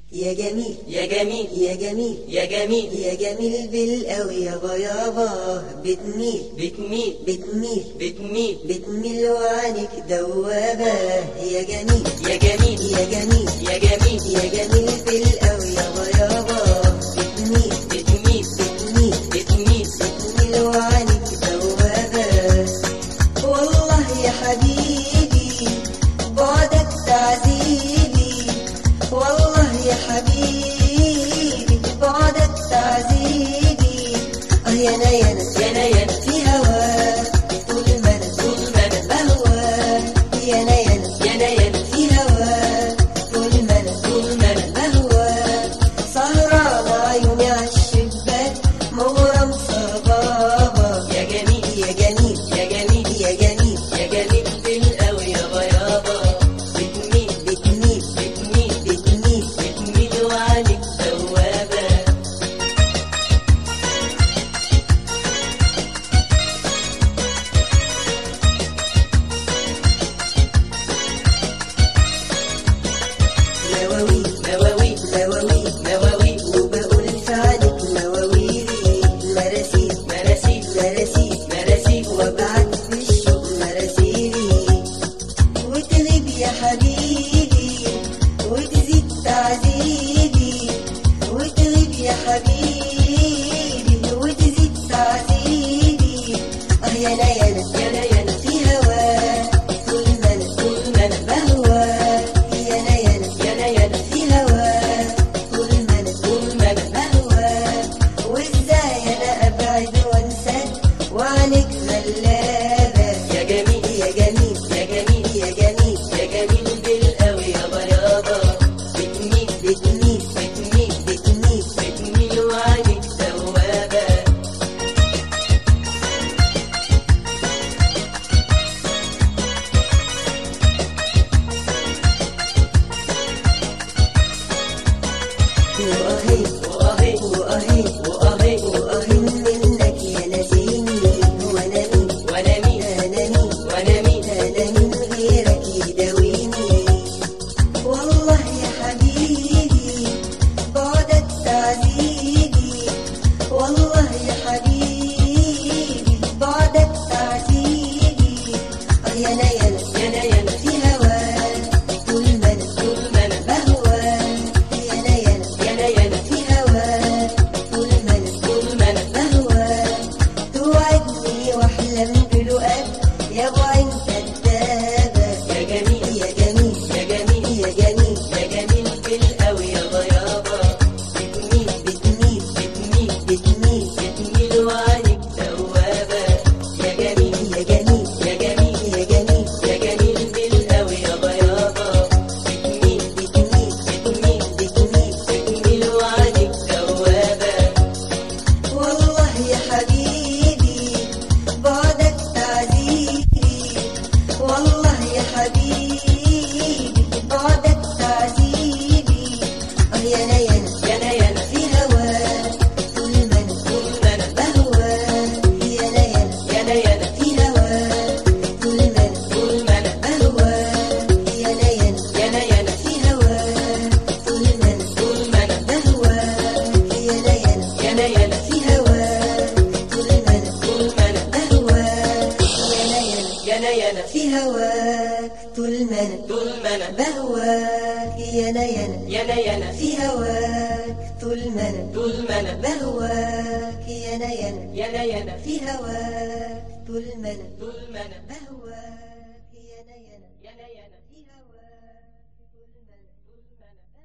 يا جميل يا جميل يا جميل يا جميل يا جميل بالقوي يابا يابا بتميل بتميل بتميل بتميل بتميل وعينك دوابة يا جميل يا جميل يا جميل يا جميل يا جميل بالقوي يابا يابا بتميل بتميل بتميل بتميل بتميل وعينك دوابة والله يا حبيبي بعدك تعذيبي والله يا حبيبي بعدك تعذيبي يا نينا يا نينا في هواك طول ما انا طول ما انا بهواك يا نينا يا نينا في هواك طول ما انا طول ما انا بهواك سهران عيوني عالشباك مغرم صبابة يا جميل يا جميل يا جميل يا جميل يا جميل بالقوي يابا يابا بتميل بتميل بتميل بتميل بتميل وعليك دوابة مواويل مواويل مواويل مواويل وبقول في عليك مواويلي مراسيل مراسيل مراسيل مراسيل وابعت في الشوق مراسيلي وتغيب يا حبيبي وتزيد تعذيبي وتغيب يا حبيبي وتزيد تعذيبي يا ليالي يا ليالي في هواك طول ما انا طول ما انا بهواك يا ليالي يا ليالي في هواك طول ما انا طول ما انا بهواك وازاي انا ابعد وانساك وعنك غلابه يا جميل يا جميل يا جميل يا جميل يا جميل بالقوي يابا يابا بتميل بتميل بتميل بتميل بتميل وعليك دوابة وأهي وأهي وأهي وأهي وأهي منك يا نسيني وانا مين وأنا مين انا مين وأنا مين انا من غيرك يداويني والله يا حبيبي بعدك تعذيبي والله يا حبيبي بعدك تعذيبي يا ليالي يا ليالي في هواك طول ما انا طول ما أنا بهواك يا ليالي يا ليالي في هواك طول ما انا طول ما أنا بهواك توعدني واحلم بلقاك يا ابو عين كدابه يا جميل يا جميل يا جميل يا جميل يا جميل بالقوي يابا يابا بتميل بتميل بتميل بتميل بتميل وعليك دوابة يا جميل يا جميل يا جميل يا جميل يا جميل بالقوي يابا يابا بتميل بتميل بتميل بتميل بتميل وعليك دوابة والله يا حبيبي بعدك تعذيبي والله يا حبيبي بعدك تعذيبي يا ليالي يا ليالي في هواك طول ما انا طول ما أنا بهواك يا ليالي يا ليالي في هواك طول ما انا طول ما أنا بهواك يا ليالي يا ليالي في هواك طول ما انا طول ما أنا بهواك يا ليالي يا ليالي في هواك طول ما انا طول ما أنا بهواك يا ليالي يا ليالي في هواك طول ما انا طول ما أنا بهواك يا ليالي يا ليالي في هواك طول ما انا طول ما أنا بهواك يا ليالي يا ليالي في هواك طول ما انا طول ما أنا بهواك يا ليالي يا ليالي في هواك طول ما انا طول ما أنا